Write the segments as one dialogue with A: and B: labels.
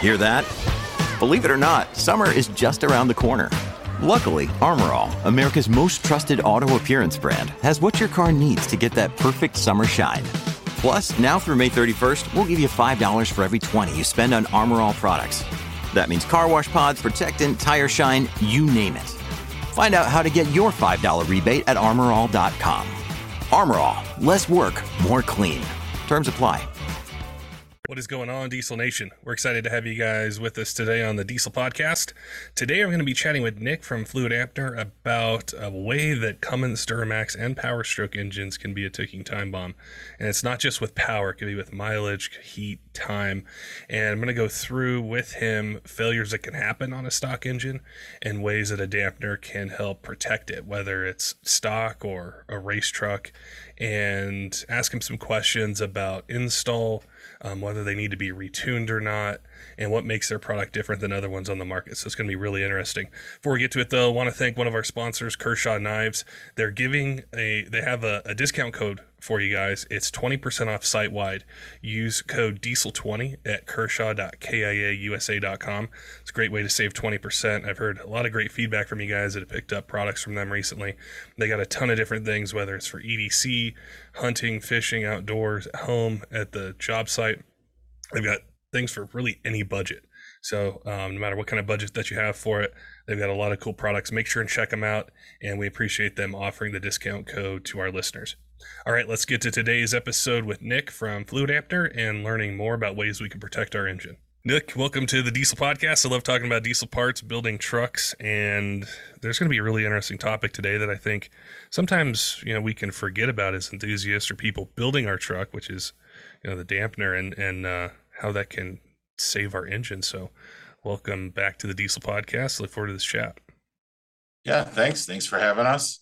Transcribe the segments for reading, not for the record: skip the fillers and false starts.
A: Hear that? Believe it or not, summer is just around the corner. Luckily, Armor All, America's most trusted auto appearance brand, has what your car needs to get that perfect summer shine. Plus, now through May 31st, we'll give you $5 for every $20 you spend on Armor All products. That means car wash pods, protectant, tire shine, you name it. Find out how to get your $5 rebate at armorall.com. Armor All, less work, more clean. Terms apply.
B: What is going on, Diesel Nation? We're excited to have you guys with us today on the Diesel Podcast. Today I'm going to be chatting with Nick from Fluid Ampner about a way that Cummins, Duramax, and Power Stroke engines can be a ticking time bomb. And it's not just with power, it can be with mileage, heat, time. And I'm going to go through with him failures that can happen on a stock engine and ways that a dampener can help protect it, whether it's stock or a race truck, and ask him some questions about install, whether they need to be retuned or not, and what makes their product different than other ones on the market. So it's going to be really interesting. Before we get to it, though, I want to thank one of our sponsors, Kershaw Knives. They have a discount code for you guys. It's 20% off site-wide. Use code DIESEL20 at kershaw.kiausa.com. It's a great way to save 20%. I've heard a lot of great feedback from you guys that have picked up products from them recently. They got a ton of different things, whether it's for EDC, hunting, fishing, outdoors, at home, at the job site. They've got things for really any budget. So no matter what kind of budget that you have for it, they've got a lot of cool products. Make sure and check them out, and we appreciate them offering the discount code to our listeners. All right, let's get to today's episode with Nick from Fluid Ampner and learning more about ways we can protect our engine. Nick, welcome to the Diesel Podcast. I love talking about diesel parts, building trucks, and there's going to be a really interesting topic today that I think sometimes we can forget about as enthusiasts or people building our truck, which is the dampener and how that can save our engine. So welcome back to the Diesel Podcast. Look forward to this chat.
C: Yeah, thanks for having us.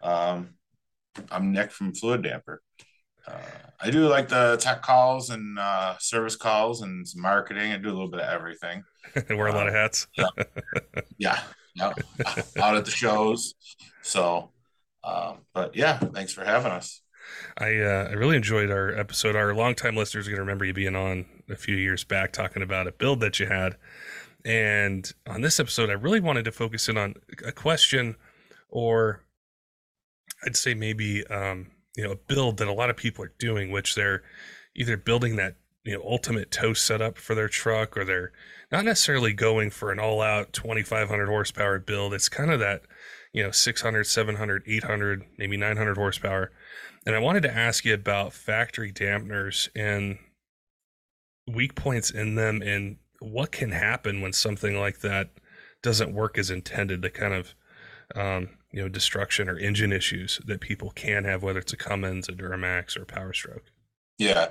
C: I'm Nick from Fluid Ampner. I do like the tech calls and service calls and some marketing. I do a little bit of everything.
B: Wear a lot of hats.
C: yeah, out at the shows. So, but yeah, thanks for having us.
B: I really enjoyed our episode. Our longtime listeners are going to remember you being on a few years back talking about a build that you had. And on this episode, I really wanted to focus in on a question, or I'd say maybe a build that a lot of people are doing, which they're either building that ultimate tow setup for their truck, or they're not necessarily going for an all-out 2,500 horsepower build. It's kind of that 600, 700, 800, maybe 900 horsepower. And I wanted to ask you about factory dampeners and weak points in them, and what can happen when something like that doesn't work as intended, the kind of destruction or engine issues that people can have, whether it's a Cummins, a Duramax, or a Power Stroke.
C: Yeah.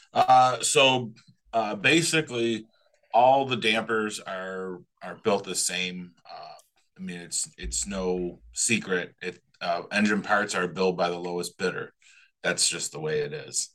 C: So basically all the dampers are built the same. I mean, it's no secret. Engine parts are built by the lowest bidder. That's just the way it is.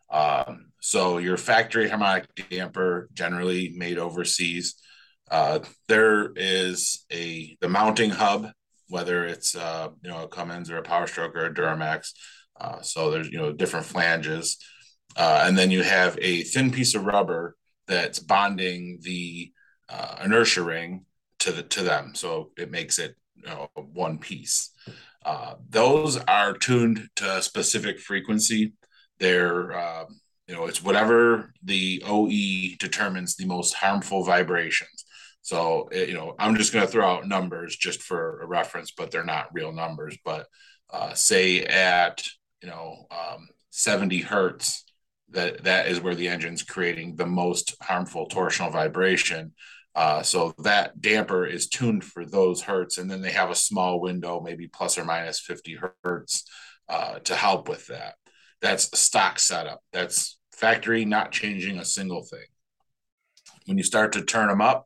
C: So your factory harmonic damper, generally made overseas, there is the mounting hub, whether it's a Cummins or a Power Stroke or a Duramax. So there's different flanges, and then you have a thin piece of rubber that's bonding the inertia ring to them, so it makes it one piece. Those are tuned to a specific frequency. They're it's whatever the OE determines the most harmful vibrations. So, I'm just going to throw out numbers just for a reference, but they're not real numbers. But say at, 70 hertz, that is where the engine's creating the most harmful torsional vibration. So that damper is tuned for those hertz. And then they have a small window, maybe plus or minus 50 hertz to help with that. That's a stock setup. That's factory not changing a single thing. When you start to turn them up,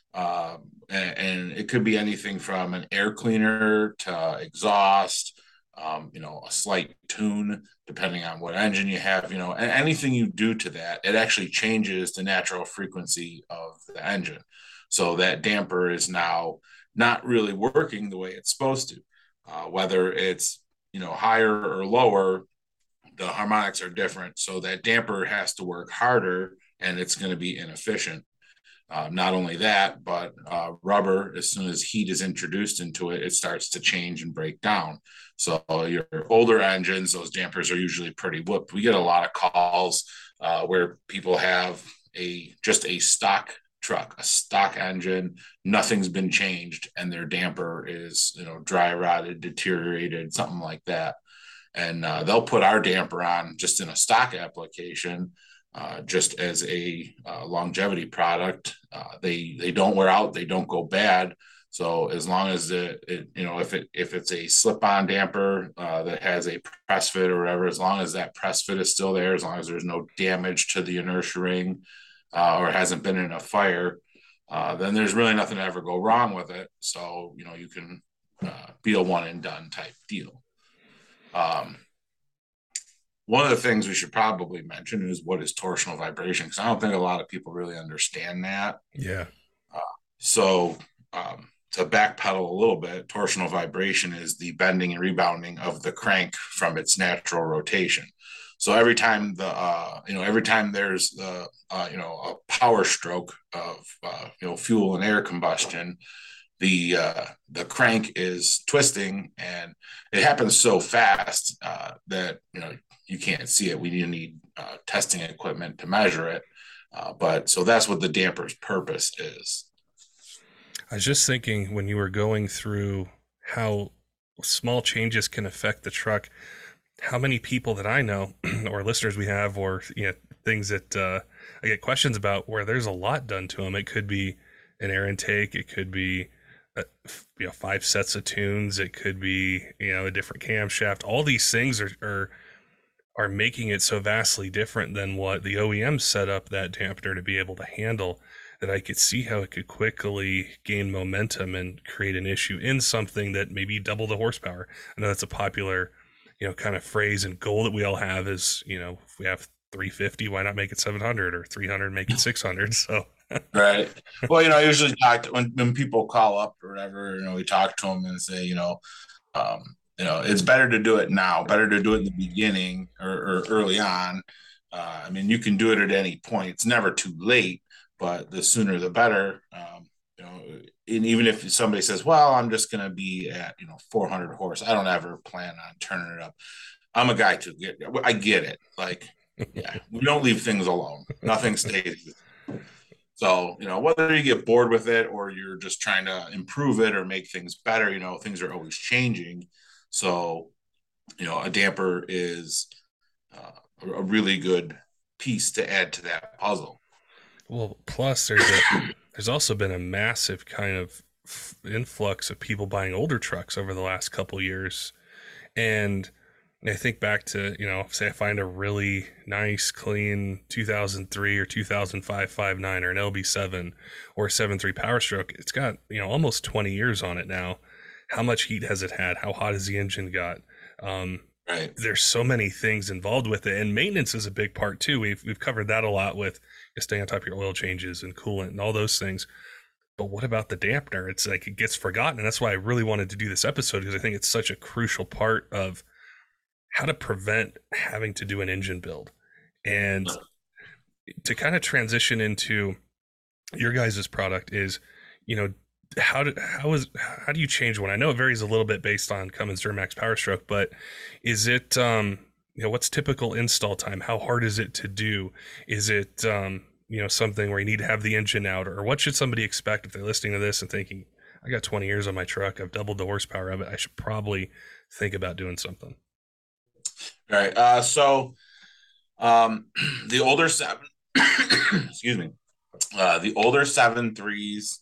C: and it could be anything from an air cleaner to exhaust, a slight tune, depending on what engine you have, and anything you do to that, it actually changes the natural frequency of the engine. So that damper is now not really working the way it's supposed to. Whether it's, higher or lower, the harmonics are different. So that damper has to work harder, and it's going to be inefficient. Not only that, but rubber, as soon as heat is introduced into it, it starts to change and break down. So your older engines, those dampers are usually pretty whooped. We get a lot of calls where people have just a stock truck, a stock engine, nothing's been changed, and their damper is dry rotted, deteriorated, something like that. And they'll put our damper on just in a stock application, just as a longevity product. They don't wear out, they don't go bad. So as long as if it's a slip-on damper that has a press fit or whatever, as long as that press fit is still there, as long as there's no damage to the inertia ring or hasn't been in a fire, then there's really nothing to ever go wrong with it. So you can be a one and done type deal. One of the things we should probably mention is what is torsional vibration, because I don't think a lot of people really understand that.
B: Yeah.
C: So to backpedal a little bit, torsional vibration is the bending and rebounding of the crank from its natural rotation. So every time there's a power stroke of fuel and air combustion, the crank is twisting, and it happens so fast that you can't see it. We need testing equipment to measure it, but so that's what the damper's purpose is.
B: I was just thinking when you were going through how small changes can affect the truck, how many people that I know or listeners we have, or things that I get questions about where there's a lot done to them. It could be an air intake, it could be 5 sets of tunes, it could be a different camshaft. All these things are making it so vastly different than what the OEM set up that dampener to be able to handle, that I could see how it could quickly gain momentum and create an issue in something that maybe double the horsepower. I know that's a popular kind of phrase and goal that we all have is, if we have 350, why not make it 700, or 300, make it 600? So
C: right. Well, I usually talk when people call up or whatever, we talk to them and say, it's better to do it now, better to do it in the beginning or early on. I mean, you can do it at any point. It's never too late, but the sooner the better. And even if somebody says, well, I'm just going to be at, 400 horse, I don't ever plan on turning it up. I'm a guy I get it. Like, yeah, we don't leave things alone. Nothing stays. So, whether you get bored with it or you're just trying to improve it or make things better, things are always changing. So, a damper is a really good piece to add to that puzzle.
B: Well, plus there's also been a massive kind of influx of people buying older trucks over the last couple years. And I think back to, say I find a really nice, clean 2003 or 2005 5.9 or an LB7 or a 7.3 Power Stroke. It's got, almost 20 years on it now. How much heat has it had? How hot has the engine got?
C: Right.
B: There's so many things involved with it, and maintenance is a big part too. We've covered that a lot with staying on top of your oil changes and coolant and all those things. But what about the dampener? It's like it gets forgotten, and that's why I really wanted to do this episode, because I think it's such a crucial part of how to prevent having to do an engine build, and to kind of transition into your guys' product is, how do you change one? I know it varies a little bit based on Cummins Duramax Power Stroke, but is it what's typical install time? How hard is it to do? Is it something where you need to have the engine out, or what should somebody expect if they're listening to this and thinking, I got 20 years on my truck, I've doubled the horsepower of it, I should probably think about doing something?
C: All right. So the older excuse me, the older 7.3s,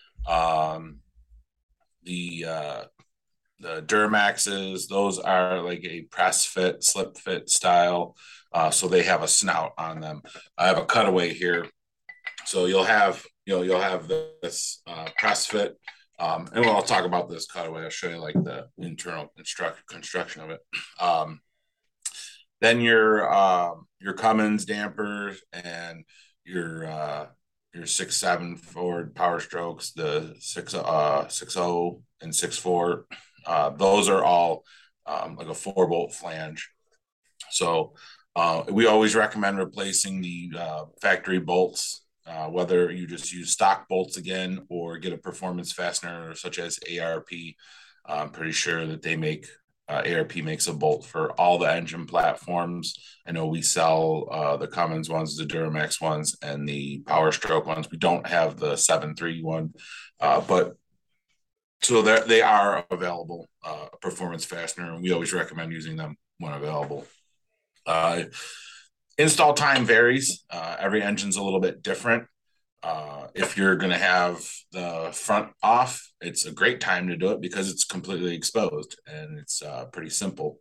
C: the Duramaxes, those are like a press fit, slip fit style. So they have a snout on them. I have a cutaway here. So you'll have this press fit. And I'll talk about this cutaway. I'll show you like the internal construction of it. Then your Cummins dampers and your 6.7 Ford Power Strokes, the 6.0 and 6.4, those are all like a 4-bolt flange. So we always recommend replacing the factory bolts whether you just use stock bolts again or get a performance fastener such as ARP. I'm pretty sure that they make ARP makes a bolt for all the engine platforms. I know we sell the Cummins ones, the Duramax ones, and the Power Stroke ones. We don't have the 7.3 one, but so they are available, performance fastener, and we always recommend using them when available. Install time varies. Every engine's a little bit different. If you're going to have the front off, it's a great time to do it because it's completely exposed and it's pretty simple.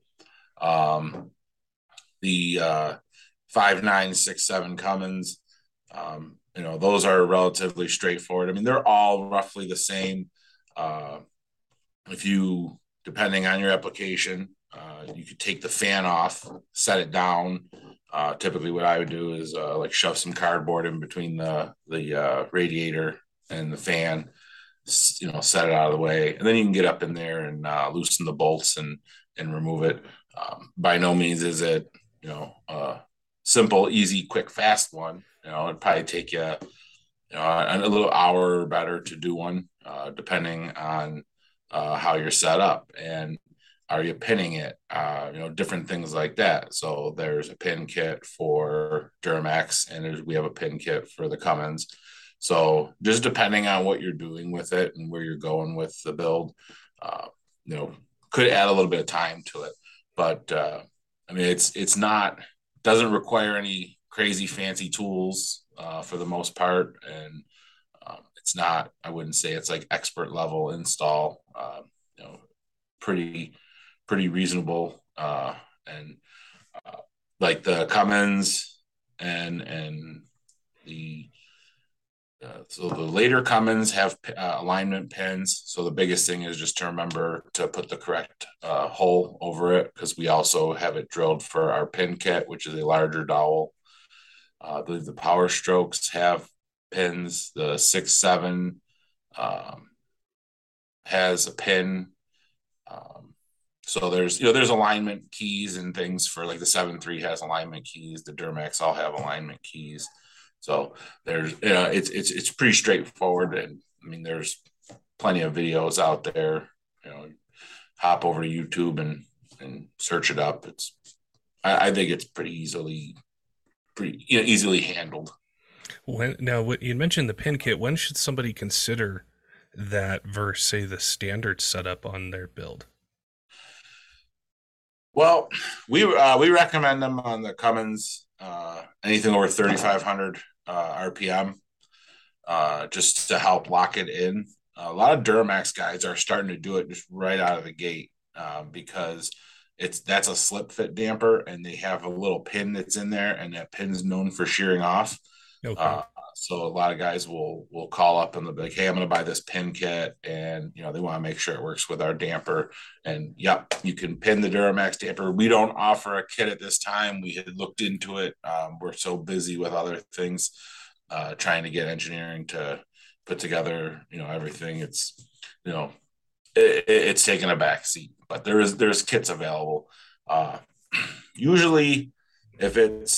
C: The 5, 9, 6, 7 Cummins, those are relatively straightforward. I mean, they're all roughly the same. If you, depending on your application, you could take the fan off, set it down. Typically what I would do is like shove some cardboard in between the radiator and the fan, set it out of the way. And then you can get up in there and loosen the bolts and remove it. By no means is it, simple, easy, quick, fast one. It'd probably take you, a little hour or better to do one, depending on how you're set up. And are you pinning it? Different things like that. So there's a pin kit for Duramax, and we have a pin kit for the Cummins. So just depending on what you're doing with it and where you're going with the build, could add a little bit of time to it. But it's not, doesn't require any crazy fancy tools for the most part, and it's not, I wouldn't say it's like expert level install. Pretty reasonable, and like the Cummins and the so the later Cummins have alignment pins. So the biggest thing is just to remember to put the correct hole over it, because we also have it drilled for our pin kit, which is a larger dowel. I believe the Power Strokes have pins. The 6.7 has a pin. So there's alignment keys and things for, like, the 7.3 has alignment keys. The Duramax all have alignment keys. So there's, it's pretty straightforward. And I mean, there's plenty of videos out there, hop over to YouTube and search it up. I think it's pretty easily handled.
B: What you mentioned, the pin kit, when should somebody consider that versus, say, the standard setup on their build?
C: Well, we recommend them on the Cummins, anything over 3,500 RPM, just to help lock it in. A lot of Duramax guys are starting to do it just right out of the gate, because that's a slip fit damper, and they have a little pin that's in there, and that pin's known for shearing off. Okay. So a lot of guys will call up and they'll be like, "Hey, I'm going to buy this pin kit," and they want to make sure it works with our damper. And yep, you can pin the Duramax damper. We don't offer a kit at this time. We had looked into it. We're so busy with other things, trying to get engineering to put together, everything. It's it's taken a back seat, but there's kits available. Usually, if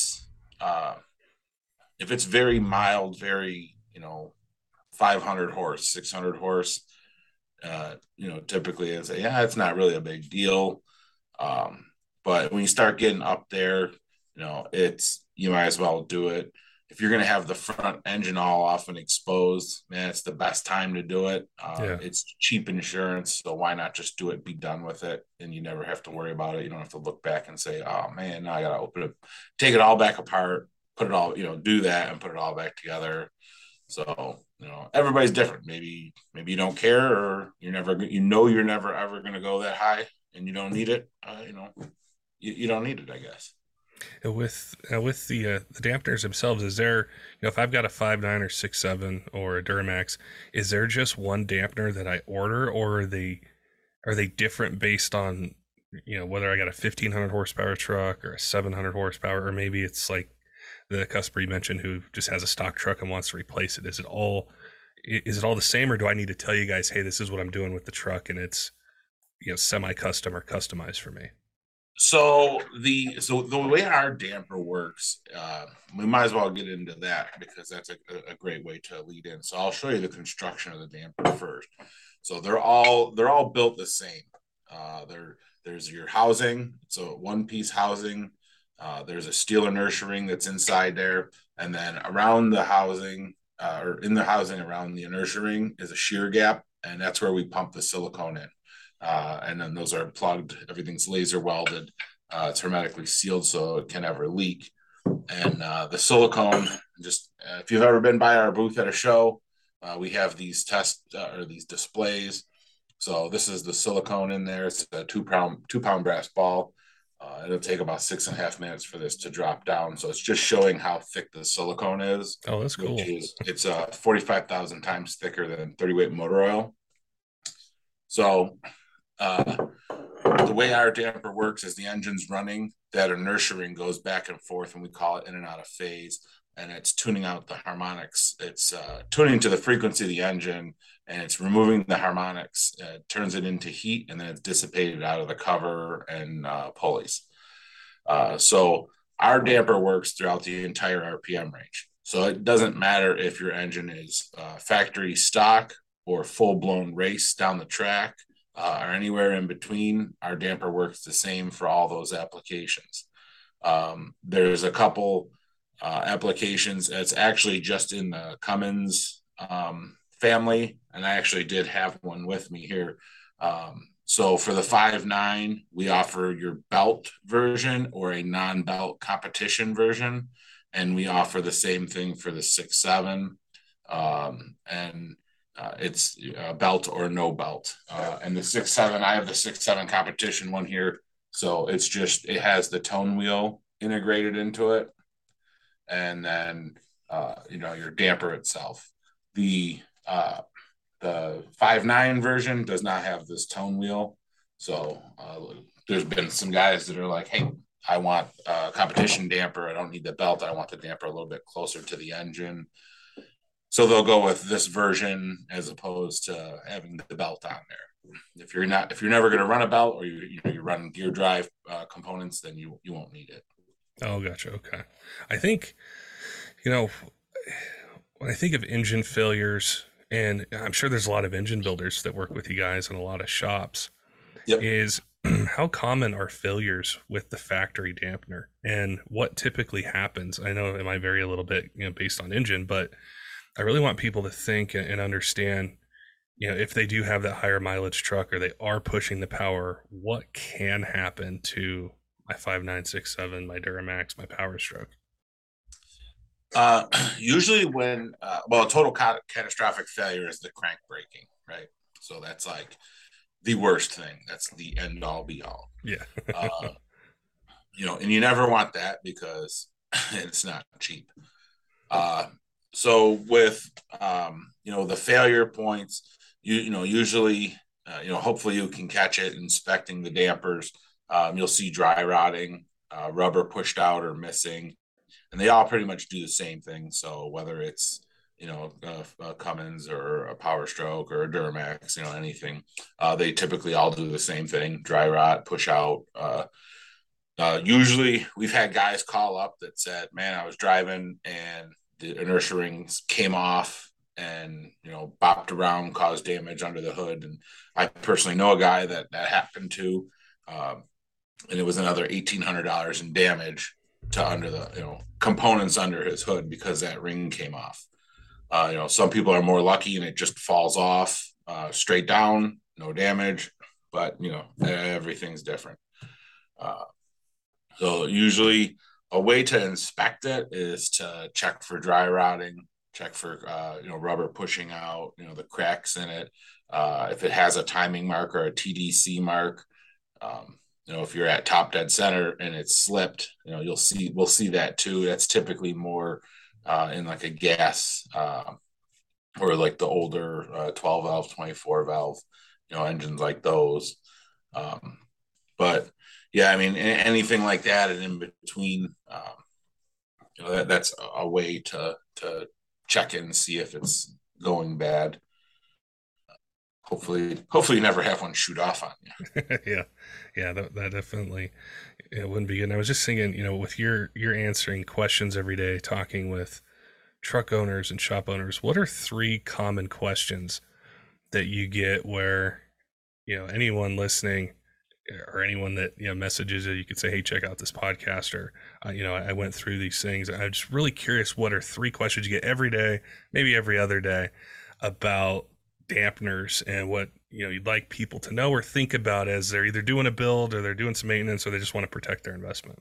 C: it's very mild, very, 500 horse, 600 horse, typically it's not really a big deal. But when you start getting up there, you might as well do it. If you're going to have the front engine all off and exposed, man, it's the best time to do it. It's cheap insurance, so why not just do it, be done with it, and you never have to worry about it. You don't have to look back and say, "Oh man, now I got to open it, take it all back apart, put it all, do that and put it all back together." So, everybody's different. Maybe you don't care, or you're never ever going to go that high and you don't need it. You don't need it, I guess.
B: With the dampeners themselves, is there, if I've got a 5.9 or 6.7 or a Duramax, is there just one dampener that I order, or are they different based on, whether I got a 1,500 horsepower truck or a 700 horsepower, or maybe it's like the customer you mentioned who just has a stock truck and wants to replace it? Is it all the same, or do I need to tell you guys, hey, this is what I'm doing with the truck, and it's, semi-custom or customized for me?
C: So the way our damper works, we might as well get into that because that's a great way to lead in. So I'll show you the construction of the damper first. So they're all built the same. There's your housing, so one piece housing. There's a steel inertia ring that's inside there, and then around the housing, or in the housing around the inertia ring is a shear gap, and that's where we pump the silicone in. And then those are plugged. Everything's laser welded. It's hermetically sealed, so it can never leak. And the silicone, just if you've ever been by our booth at a show, we have these or these displays. So this is the silicone in there. It's a two pound brass ball. It'll take about 6.5 minutes for this to drop down. So it's just showing how thick the silicone is.
B: Oh, that's cool.
C: It's 45,000 times thicker than 30 weight motor oil. So the way our damper works is the engine's running, that inertia ring goes back and forth, and we call it in and out of phase, and it's tuning out the harmonics. It's tuning to the frequency of the engine, and it's removing the harmonics, turns it into heat, and then it's dissipated out of the cover and pulleys. So our damper works throughout the entire RPM range. So it doesn't matter if your engine is factory stock or full-blown race down the track, or anywhere in between. Our damper works the same for all those applications. There's a couple applications that's actually just in the Cummins family, and I actually did have one with me here. So for the 5.9, we offer your belt version or a non-belt competition version, and we offer the same thing for the 6.7. And it's belt or no belt. And the 6.7, I have the 6.7 competition one here. So it has the tone wheel integrated into it. And then, your damper itself. The 5.9 version does not have this tone wheel. So there's been some guys that are like, hey, I want a competition damper. I don't need the belt. I want the damper a little bit closer to the engine. So they'll go with this version as opposed to having the belt on there. If you're never going to run a belt, or you're running gear drive components, then you won't need it.
B: Oh, gotcha. Okay. I think, when I think of engine failures, and I'm sure there's a lot of engine builders that work with you guys and a lot of shops,
C: Yep.
B: is how common are failures with the factory dampener, and what typically happens? I know it might vary a little bit, based on engine, but I really want people to think and understand, if they do have that higher mileage truck or they are pushing the power, what can happen to my 5.967, my Duramax, my Power Stroke?
C: Usually when, a total catastrophic failure is the crank breaking, right? So that's like the worst thing. That's the end all be all.
B: Yeah.
C: And you never want that because it's not cheap. So with, the failure points, usually, hopefully you can catch it inspecting the dampers. You'll see dry rotting, rubber pushed out or missing, and they all pretty much do the same thing. So whether it's, a Cummins or a Power Stroke or a Duramax, anything, they typically all do the same thing: dry rot, push out. Usually we've had guys call up that said, man, I was driving and the inertia rings came off and, bopped around, caused damage under the hood. And I personally know a guy that happened to, and it was another $1,800 in damage to under the, components under his hood because that ring came off. Some people are more lucky and it just falls off straight down, no damage, but, everything's different. So usually a way to inspect it is to check for dry rotting, check for, rubber pushing out, the cracks in it. If it has a timing mark or a TDC mark, if you're at top dead center and it's slipped, we'll see that too. That's typically more in like a gas or like the older 12 valve, 24 valve, engines like those. But yeah, I mean, anything like that, and in between, that's a way to check in and see if it's going bad. hopefully you never have one shoot off on you.
B: Yeah, that definitely, it wouldn't be good. And I was just thinking, with you're answering questions every day, talking with truck owners and shop owners, what are three common questions that you get where, anyone listening or anyone that, messages you, you could say, hey, check out this podcast, or, I went through these things. I'm just really curious, what are three questions you get every day, maybe every other day, about dampeners, and what, you'd like people to know or think about as they're either doing a build or they're doing some maintenance, or they just want to protect their investment.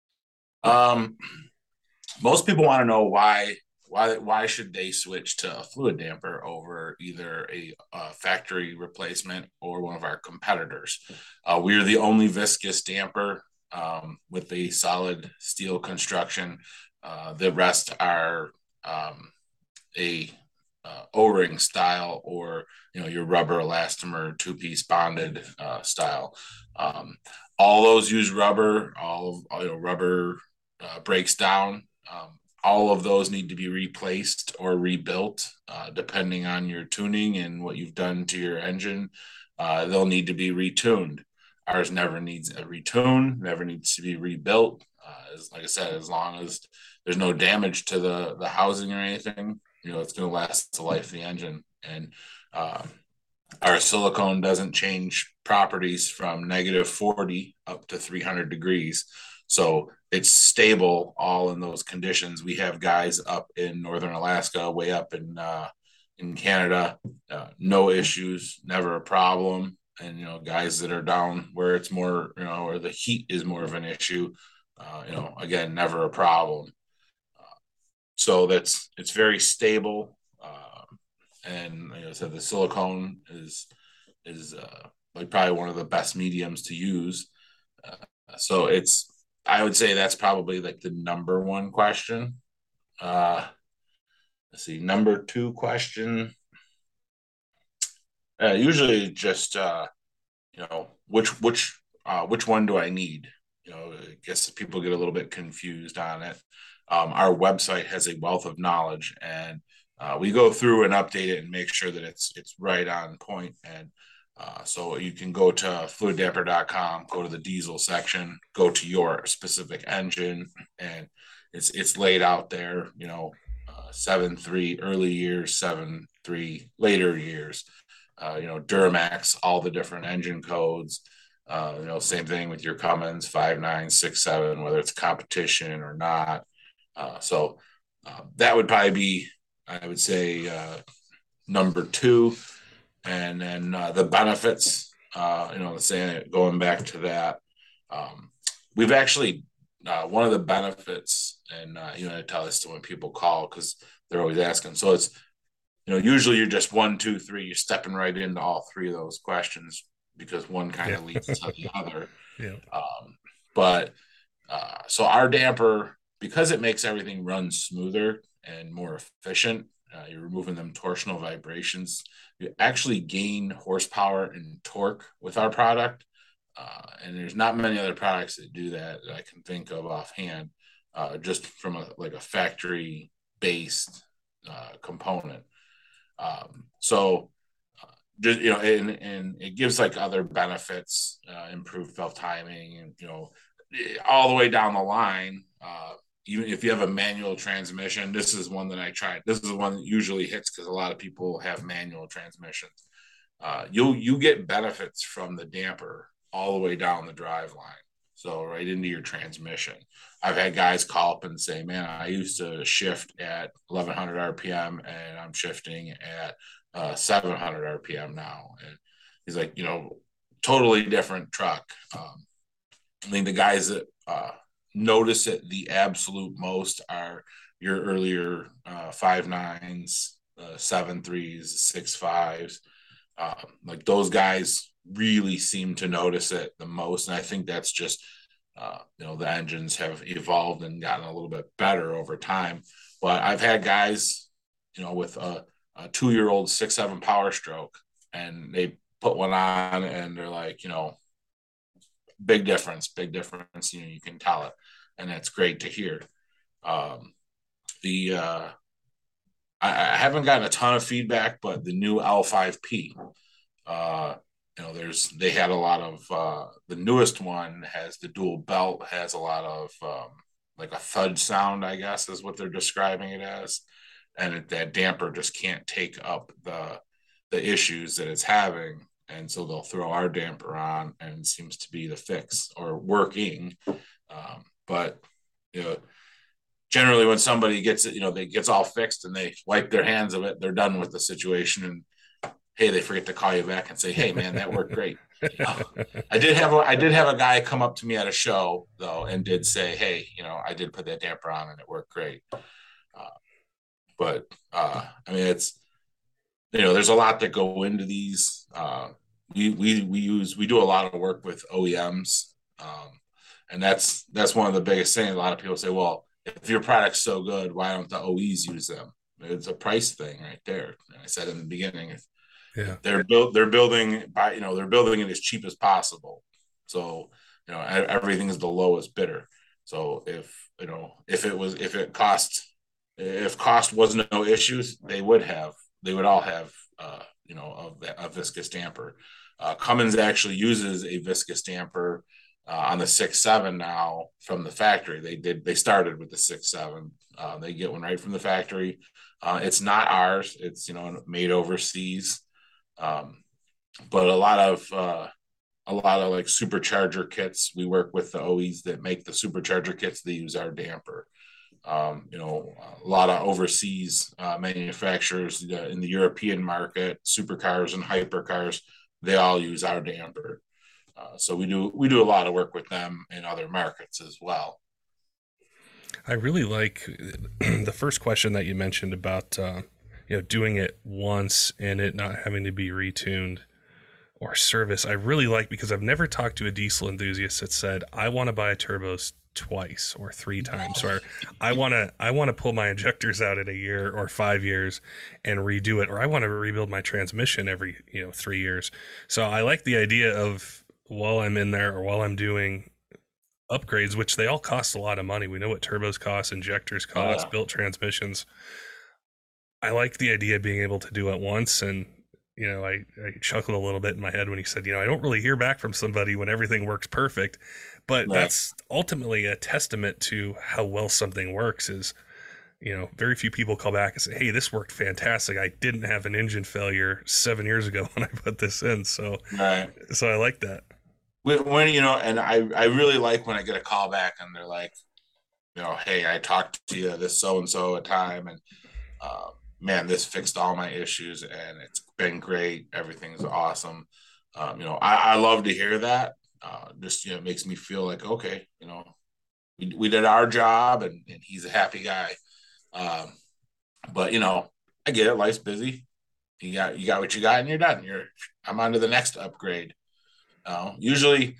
C: Most people want to know why should they switch to a fluid damper over either a factory replacement or one of our competitors. We're the only viscous damper with a solid steel construction. The rest are a O-ring style, or your rubber elastomer two-piece bonded style. All those use rubber. Rubber breaks down. All of those need to be replaced or rebuilt, depending on your tuning and what you've done to your engine. They'll need to be retuned. Ours never needs a retune, never needs to be rebuilt. Like I said, as long as there's no damage to the housing or anything, it's going to last the life of the engine. And our silicone doesn't change properties from -40 up to 300 degrees. So it's stable all in those conditions. We have guys up in northern Alaska, way up in Canada, no issues, never a problem. And guys that are down where it's more, where the heat is more of an issue, again, never a problem. So it's very stable, and like I said, the silicone is like probably one of the best mediums to use. So I would say that's probably like the number one question. Let's see, number two question. Usually just which one do I need? I guess people get a little bit confused on it. Our website has a wealth of knowledge, and we go through and update it and make sure that it's right on point. And so you can go to fluiddamper.com, go to the diesel section, go to your specific engine, and it's laid out there. 7.3 early years, 7.3 later years. Duramax, all the different engine codes. Same thing with your Cummins 5.9, 6.7, whether it's competition or not. So that would probably be, I would say, number two. And then the benefits, going back to that, we've actually, one of the benefits, and I tell this to when people call, because they're always asking. So it's, usually you're just 1, 2, 3, you're stepping right into all three of those questions, because one kind of leads to the other.
B: Yeah.
C: So our damper, because it makes everything run smoother and more efficient, you're removing them torsional vibrations. You actually gain horsepower and torque with our product. And there's not many other products that do that I can think of offhand, just from a factory-based component. And it gives like other benefits, improved valve timing, and all the way down the line. Even if you have a manual transmission, this is one that I tried. This is the one that usually hits, because a lot of people have manual transmissions. You get benefits from the damper all the way down the drive line, so right into your transmission. I've had guys call up and say, man, I used to shift at 1100 RPM and I'm shifting at 700 RPM now. And he's like, totally different truck. I mean, the guys that notice it the absolute most are your earlier 5.9s, 7.3s, 6.5s. Like those guys really seem to notice it the most. And I think that's just, the engines have evolved and gotten a little bit better over time. But I've had guys, with a 2-year-old 6.7 Power Stroke, and they put one on and they're like, big difference. You can tell it, and that's great to hear. I haven't gotten a ton of feedback, but the new L5P, Uh, they had a lot of the newest one has the dual belt, has a lot of like a thud sound, I guess is what they're describing it as, and that damper just can't take up the issues that it's having, and so they'll throw our damper on, and it seems to be the fix or working. But you know, generally when somebody gets it, they gets all fixed and they wipe their hands of it, they're done with the situation, and hey, they forget to call you back and say, "Hey, man, that worked great." I did have a guy come up to me at a show though and did say, "Hey, I did put that damper on and it worked great." But I mean, it's there's a lot that go into these. We do a lot of work with OEMs, and that's one of the biggest things. A lot of people say, "Well, if your product's so good, why don't the OEs use them?" It's a price thing right there. And I said in the beginning,
B: Yeah.
C: they're building it as cheap as possible. So, everything is the lowest bidder. So if cost wasn't no issues, they would all have, a viscous damper. Cummins actually uses a viscous damper on the 6.7 now from the factory. They started with the 6.7. They get one right from the factory. It's not ours. It's made overseas. But a lot of like supercharger kits, we work with the OEs that make the supercharger kits. They use our damper. A lot of overseas manufacturers in the European market, supercars and hypercars, they all use our damper. So we do a lot of work with them in other markets as well.
B: I really like the first question that you mentioned about doing it once and it not having to be retuned or service. I really like, because I've never talked to a diesel enthusiast that said, I want to buy turbos twice or three times, or I want to pull my injectors out in a year or 5 years and redo it, or I want to rebuild my transmission every 3 years. So I like the idea of, while I'm in there or while I'm doing upgrades, which they all cost a lot of money. We know what turbos cost, injectors cost, built transmissions. I like the idea of being able to do it once. And I chuckled a little bit in my head when he said, I don't really hear back from somebody when everything works perfect, but that's ultimately a testament to how well something works. Is very few people call back and say, hey, this worked fantastic. I didn't have an engine failure 7 years ago when I put this in. So so I like that.
C: When and I really like when I get a call back and they're like, hey, I talked to you this so and so a time, and man, this fixed all my issues and it's been great. Everything's awesome. I love to hear that. Just it makes me feel like, okay, we did our job, and he's a happy guy. But I get it. Life's busy. You got what you got, and you're done. I'm on to the next upgrade. Usually,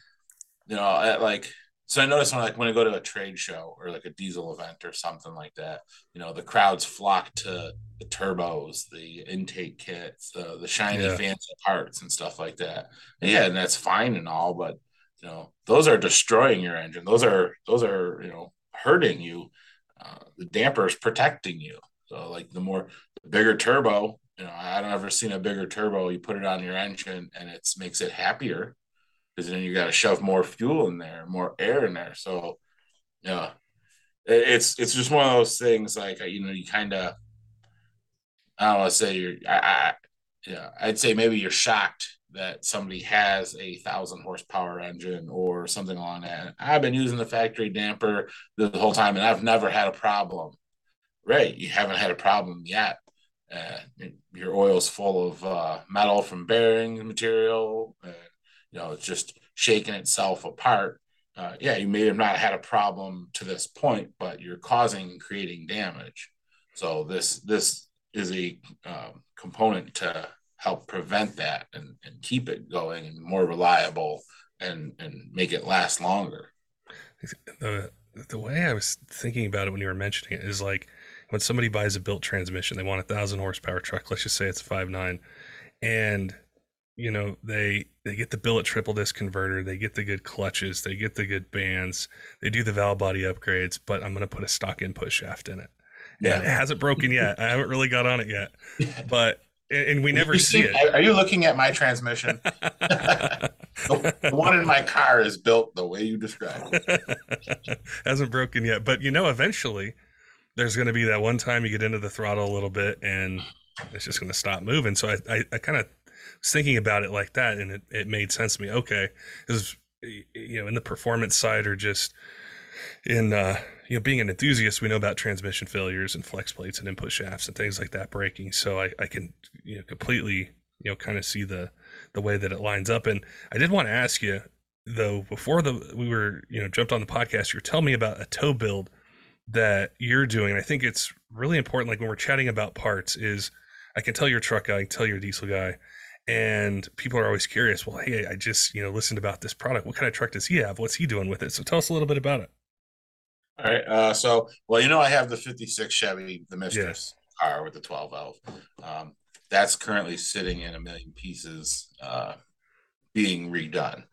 C: so I notice when I go to a trade show or like a diesel event or something like that, the crowds flock to the turbos, the intake kits, the shiny fancy parts and stuff like that. And that's fine and all, but those are destroying your engine. Those are hurting you. The damper is protecting you. So like the bigger turbo, I don't ever seen a bigger turbo. You put it on your engine and it makes it happier, because then you got to shove more fuel in there, more air in there. So, it's just one of those things. Like you kind of, I don't want to say I'd say maybe you're shocked that somebody has a 1,000 horsepower engine or something along that. I've been using the factory damper the whole time, and I've never had a problem. Right? You haven't had a problem yet. Your oil's full of metal from bearing material. It's just shaking itself apart. You may have not had a problem to this point, but you're creating damage. So this is a component to help prevent that and keep it going and more reliable and make it last longer.
B: The way I was thinking about it when you were mentioning it is like when somebody buys a built transmission, they want a 1,000 horsepower truck. Let's just say it's a 5.9, and they get the billet triple disc converter, they get the good clutches, they get the good bands, they do the valve body upgrades, but I'm going to put a stock input shaft in it. Yeah, it hasn't broken yet. I haven't really got on it yet, but and we never see it.
C: Are you looking at my transmission? The one in my car is built the way you described it.
B: Hasn't broken yet, but eventually there's going to be that one time you get into the throttle a little bit and it's just going to stop moving. So I kind of was thinking about it like that, and it made sense to me. Okay, because in the performance side, or just in being an enthusiast, we know about transmission failures and flex plates and input shafts and things like that breaking. So I can completely kind of see the way that it lines up. And I did want to ask you though, before we were jumped on the podcast, you were telling me about a tow build that you're doing. I think it's really important, like when we're chatting about parts, is I can tell you're a truck guy, I can tell you're a diesel guy, and people are always curious, well, hey, I just listened about this product, what kind of truck does he have, what's he doing with it? So tell us a little bit about it.
C: All right. I have the 56 Chevy, the Mistress car with the 12 valve. That's currently sitting in a million pieces, being redone.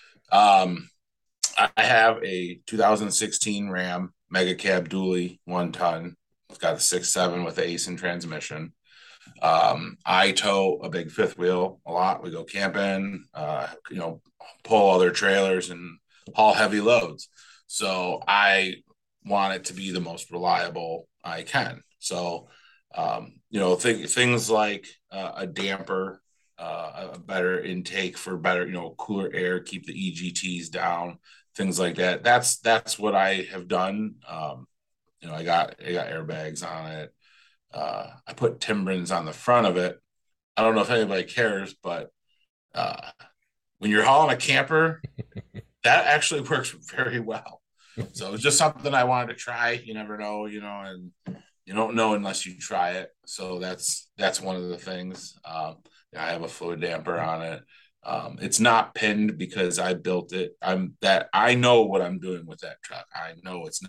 C: I have a 2016 Ram Mega Cab Dually 1 ton. It's got a 6.7 with the Aisin transmission. I tow a big fifth wheel a lot. We go camping, pull other trailers and haul heavy loads. So I want it to be the most reliable I can. So, things like a damper, a better intake for better, cooler air, keep the EGTs down, things like that. That's what I have done. I got airbags on it. I put Timbrins on the front of it. I don't know if anybody cares, but when you're hauling a camper, that actually works very well. So it's just something I wanted to try. You never know, and you don't know unless you try it. So that's one of the things. I have a fluid damper on it. It's not pinned because I built it. I know what I'm doing with that truck. I know it's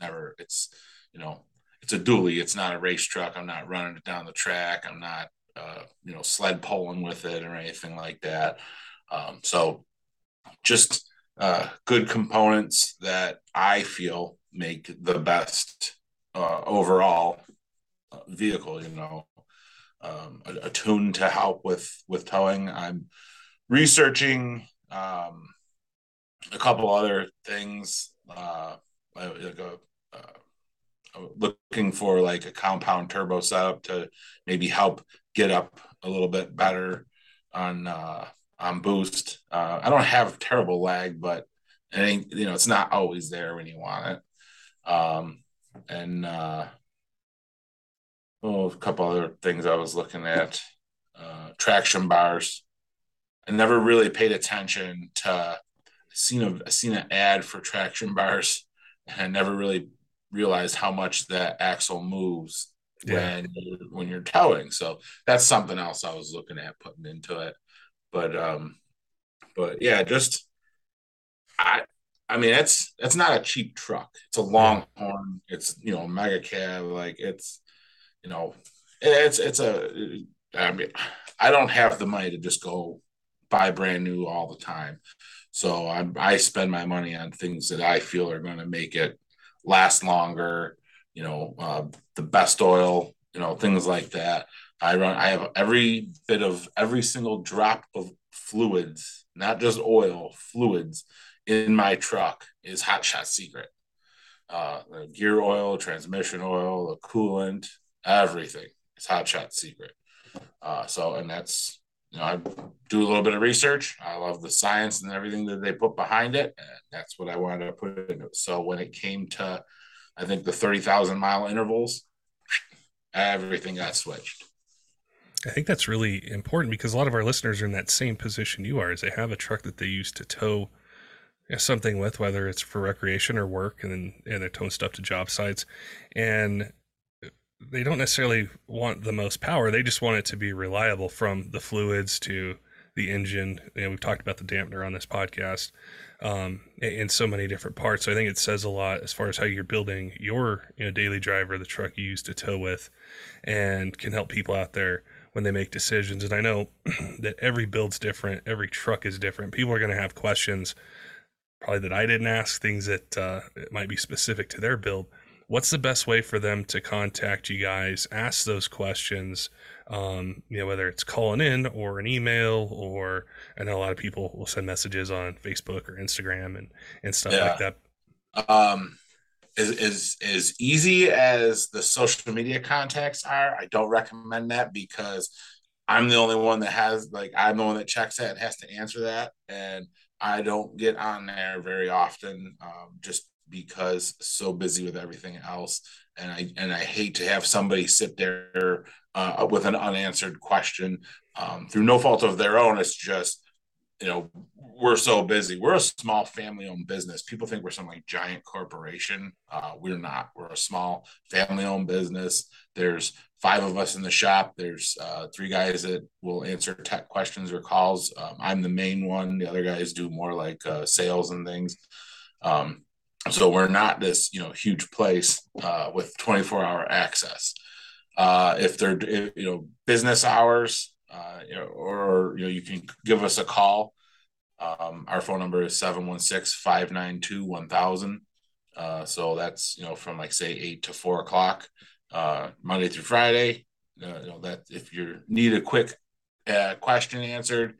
C: a dually. It's not a race truck. I'm not running it down the track. I'm not, sled pulling with it or anything like that. So just good components that I feel make the best overall vehicle, a tune to help with towing. I'm researching a couple other things, looking for like a compound turbo setup to maybe help get up a little bit better on boost. I don't have terrible lag, but it's not always there when you want it. A couple other things I was looking at, traction bars. I never really paid attention to seen an ad for traction bars, and I never really realized how much that axle moves when you're towing. So that's something else I was looking at putting into it. But yeah, just it's not a cheap truck. It's a Longhorn. It's mega cab. Like it's I don't have the money to just go buy brand new all the time. So I spend my money on things that I feel are going to make it last longer, the best oil, things like that. I have every single drop of fluids, not just oil, fluids in my truck is Hot Shot Secret. The gear oil, transmission oil, the coolant, everything is Hot Shot Secret. And that's, I do a little bit of research. I love the science and everything that they put behind it. And that's what I wanted to put into it. So when it came to, I think, the 30,000 mile intervals, everything got switched.
B: I think that's really important because a lot of our listeners are in that same position you are, is they have a truck that they use to tow something with, whether it's for recreation or work, and they're towing stuff to job sites. And they don't necessarily want the most power. They just want it to be reliable, from the fluids to the engine. We've talked about the dampener on this podcast, in so many different parts. So I think it says a lot as far as how you're building your daily driver, the truck you use to tow with, and can help people out there when they make decisions. And I know that every build's different. Every truck is different. People are going to have questions probably that I didn't ask, things that it might be specific to their build. what's the best way for them to contact you guys, ask those questions, whether it's calling in or an email, or I know a lot of people will send messages on Facebook or Instagram and stuff like
C: Yeah.
B: that.
C: As easy as the social media contacts are, I don't recommend that because I'm the only one that I'm the one that checks that and has to answer that. And I don't get on there very often, just because so busy with everything else. And I hate to have somebody sit there with an unanswered question through no fault of their own. It's just, we're so busy. We're a small family-owned business. People think we're some like giant corporation. We're not. We're a small family-owned business. There's 5 of us in the shop. There's 3 guys that will answer tech questions or calls. I'm the main one. The other guys do more like sales and things. So we're not this, huge place with 24-hour access. If they're, business hours, or you can give us a call. Our phone number is 716-592-1000. So that's, from like say 8 to 4 o'clock, Monday through Friday. That if you need a quick question answered,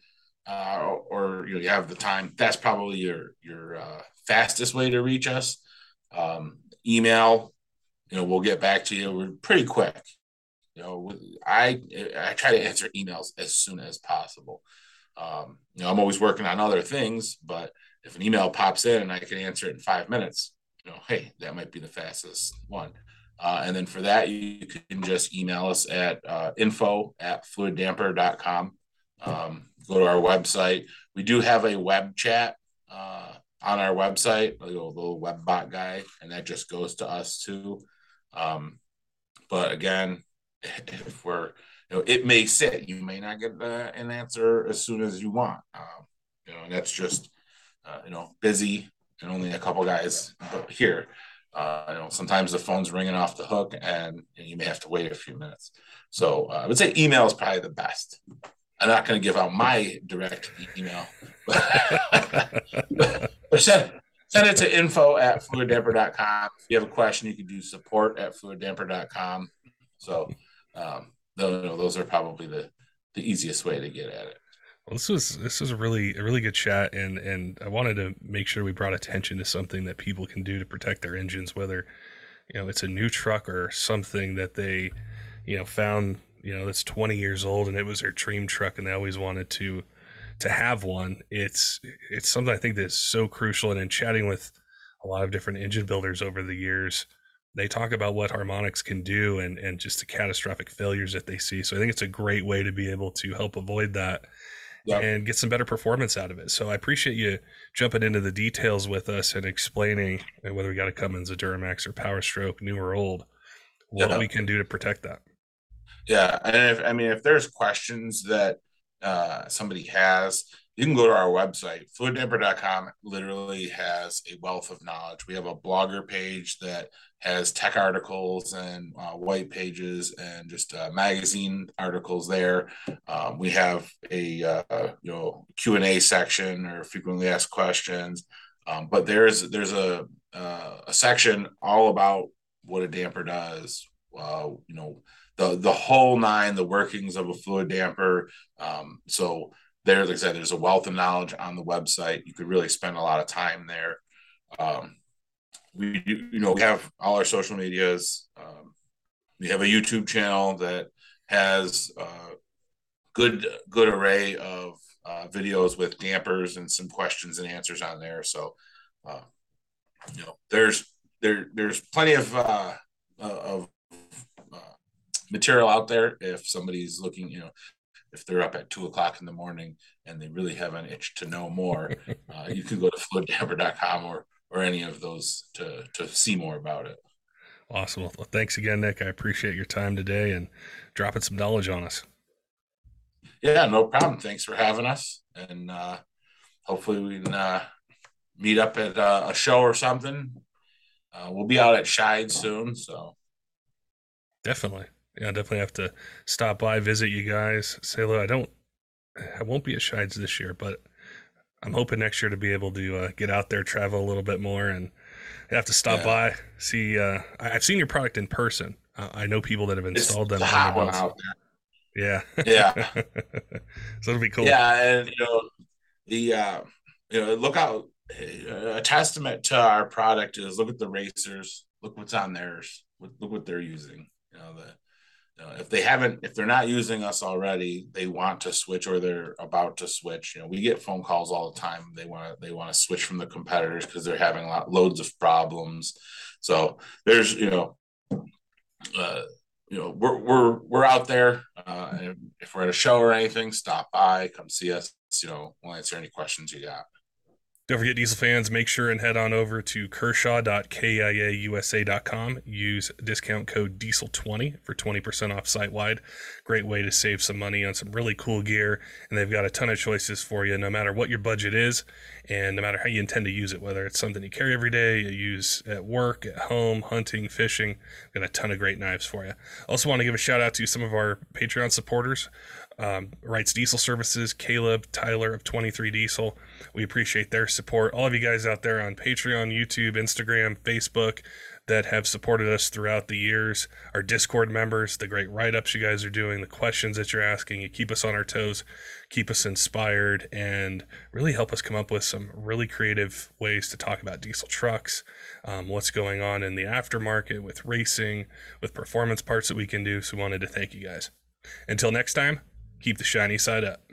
C: or you have the time, that's probably your fastest way to reach us. Email, we'll get back to you. We're pretty quick. I try to answer emails as soon as possible. I'm always working on other things, but if an email pops in and I can answer it in 5 minutes, hey, that might be the fastest one. And then for that, you can just email us at info@fluiddamper.com. Go to our website. We do have a web chat on our website, a little web bot guy, and that just goes to us too. But again, if it may sit, you may not get an answer as soon as you want. And that's just, busy and only a couple guys here. Sometimes the phone's ringing off the hook and you may have to wait a few minutes. So I would say email is probably the best. I'm not going to give out my direct email, but send it to info@fluiddamper.com. If you have a question, you can do support@fluiddamper.com. So those are probably the easiest way to get at it.
B: Well, this was a really good chat, and I wanted to make sure we brought attention to something that people can do to protect their engines, whether it's a new truck or something that they found that's 20 years old and it was their dream truck and they always wanted to have one. It's something I think that's so crucial, and in chatting with a lot of different engine builders over the years, they talk about what harmonics can do and just the catastrophic failures that they see. So I think it's a great way to be able to help avoid that. Yep. And get some better performance out of it. So I appreciate you jumping into the details with us and explaining whether we got a Cummins, a Duramax, or Power Stroke, new or old, what we can do to protect that.
C: Yeah, and if there's questions that somebody has, you can go to our website. Fluiddamper.com literally has a wealth of knowledge. We have a blogger page that has tech articles and white pages and just magazine articles there. We have a Q&A section or frequently asked questions, but there's a section all about what a damper does. The whole nine, the workings of a fluid damper. So there, like I said, there's a wealth of knowledge on the website. You could really spend a lot of time there. We have all our social medias. We have a YouTube channel that has a good array of videos with dampers and some questions and answers on there. So, there's plenty of material out there if somebody's looking, if they're up at 2 o'clock in the morning and they really have an itch to know more, you can go to fluiddamper.com or any of those to see more about it.
B: Awesome. Well, thanks again, Nick. I appreciate your time today and dropping some knowledge on us.
C: Yeah, no problem. Thanks for having us. And hopefully we can meet up at a show or something. We'll be out at Scheid soon. So
B: definitely. Yeah, definitely have to stop by, visit you guys. Say hello. I won't be at Scheids this year, but I'm hoping next year to be able to get out there, travel a little bit more, and You have to stop by, see. I've seen your product in person. I know people that have installed them.
C: It's a hot one out
B: there. Yeah.
C: Yeah.
B: So it'll be cool.
C: Yeah, and look out. A testament to our product is look at the racers. Look what's on theirs. Look what they're using. If they're not using us already, they want to switch or they're about to switch. We get phone calls all the time. They want to switch from the competitors because they're having loads of problems. So there's we're out there. If we're at a show or anything, stop by, come see us. We'll answer any questions you got.
B: Don't forget, Diesel fans, make sure and head on over to kershaw.kiausa.com. Use discount code DIESEL20 for 20% off site-wide. Great way to save some money on some really cool gear, and they've got a ton of choices for you, no matter what your budget is, and no matter how you intend to use it, whether it's something you carry every day, you use at work, at home, hunting, fishing. Got a ton of great knives for you. Also want to give a shout-out to some of our Patreon supporters. Wrights Diesel Services, Caleb, Tyler of 23 Diesel. We appreciate their support. All of you guys out there on Patreon, YouTube, Instagram, Facebook that have supported us throughout the years, our Discord members, the great write-ups you guys are doing, the questions that you're asking, you keep us on our toes, keep us inspired, and really help us come up with some really creative ways to talk about diesel trucks, what's going on in the aftermarket with racing, with performance parts that we can do. So we wanted to thank you guys. Until next time, keep the shiny side up.